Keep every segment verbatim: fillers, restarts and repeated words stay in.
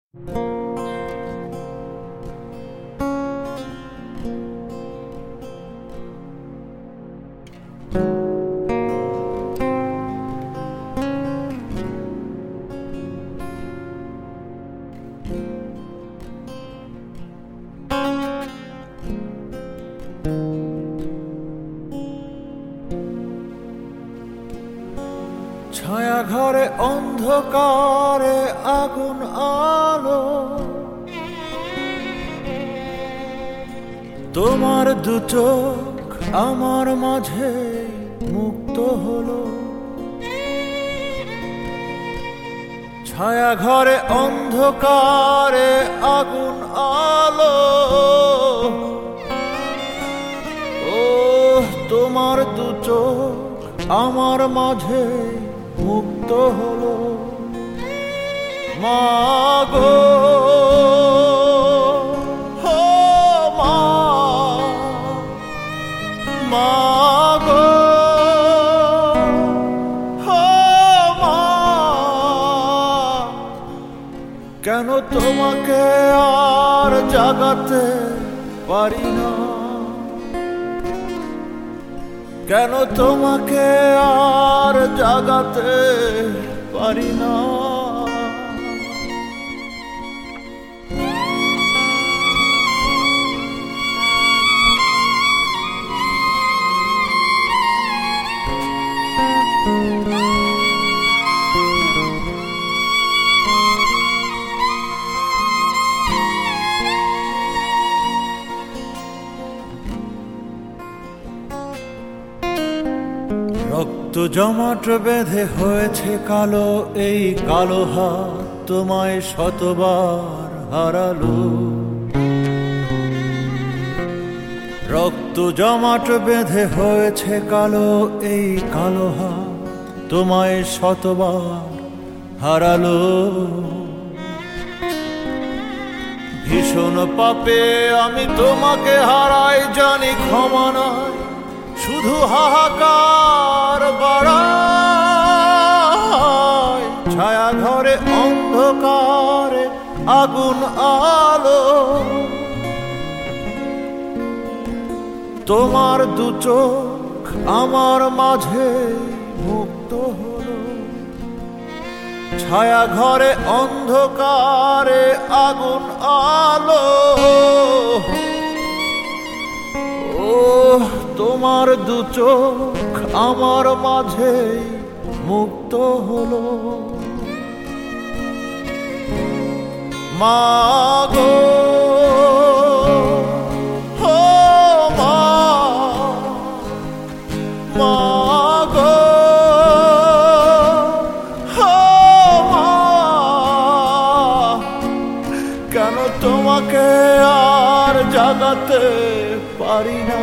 ছায়া ঘরে অন্ধকারে আগুন আলো, তোমার দু চোখ আমার মাঝে মুক্ত হলো। ছায়া ঘরে অন্ধকারে আগুন আলো, ও তোমার দু চোখ আমার মাঝে মুক্ত হলো। মা গো হো মা, মা গো হো মা, কেন তোমাকে আর জাগাতে পারি না, কেন তোমাকে আর জাগাতে পারি না। রক্ত জমাট বেঁধে হয়েছে কালো, এই কালো হাত তোমায় শতবার হারালো। রক্ত জমাট বেঁধে হয়েছে কালো, এই কালো হাত তোমায় শতবার হারালো। ভীষণ পাপে আমি তোমাকে হারাই, জানি ক্ষমা নয় শুধু হাহাকার বাড়ায়। ছায়া ঘরে অন্ধকারে আগুন আলো, তোমার দু চোখ আমার মাঝে মুক্ত হলো। ছায়া ঘরে অন্ধকারে আগুন আলো, ও তোমার দু চোখ আমার মাঝে মুক্ত হলো। মা গো হো মা, মা গো হো মা, কেন তোমাকে আর জাগাতে পারি না,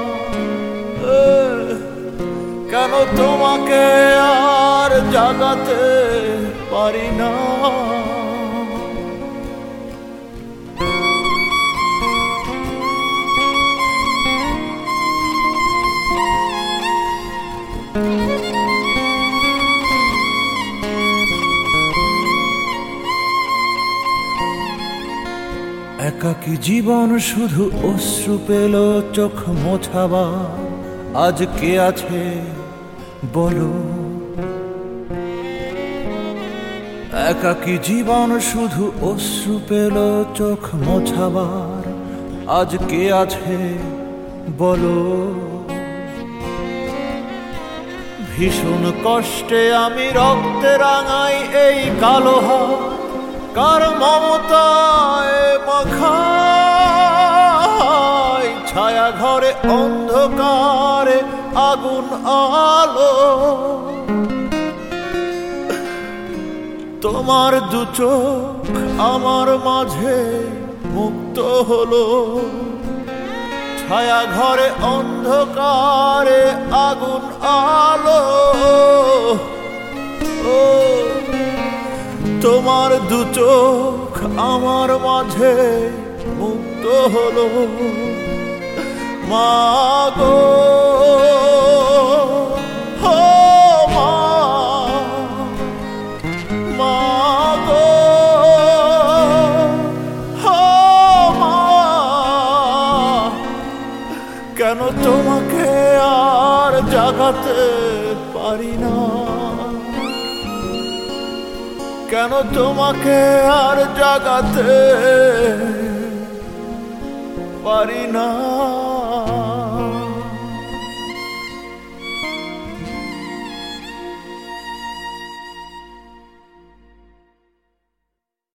কেন তোমাকে আর জাগাতে পারি না। একাকী জীবন শুধু অশ্রু পেল চোখ মোছাবার, আজ কে আছে বলো। একাকী জীবন শুধু অশ্রু পেল চোখ মোছাবার, আজ কে আছে বলো। ভীষণ কষ্টে আমি রক্তে রাঙাই এই কালো হাত, কার মমতায় মাখায়। ছায়া ঘরে অন্ধকারে আগুন আলো, তোমার দু চোখ আমার মাঝে মুক্ত হলো। ছায়া ঘরে অন্ধকারে আগুন আলো, ও তোমার দু চোখ আমার মাঝে মুক্ত হলো। মা গো হো মা, মা গো তোমাকে আর জাগাতে পারি না, কেন তোমাকে আর জাগাতে পারি না।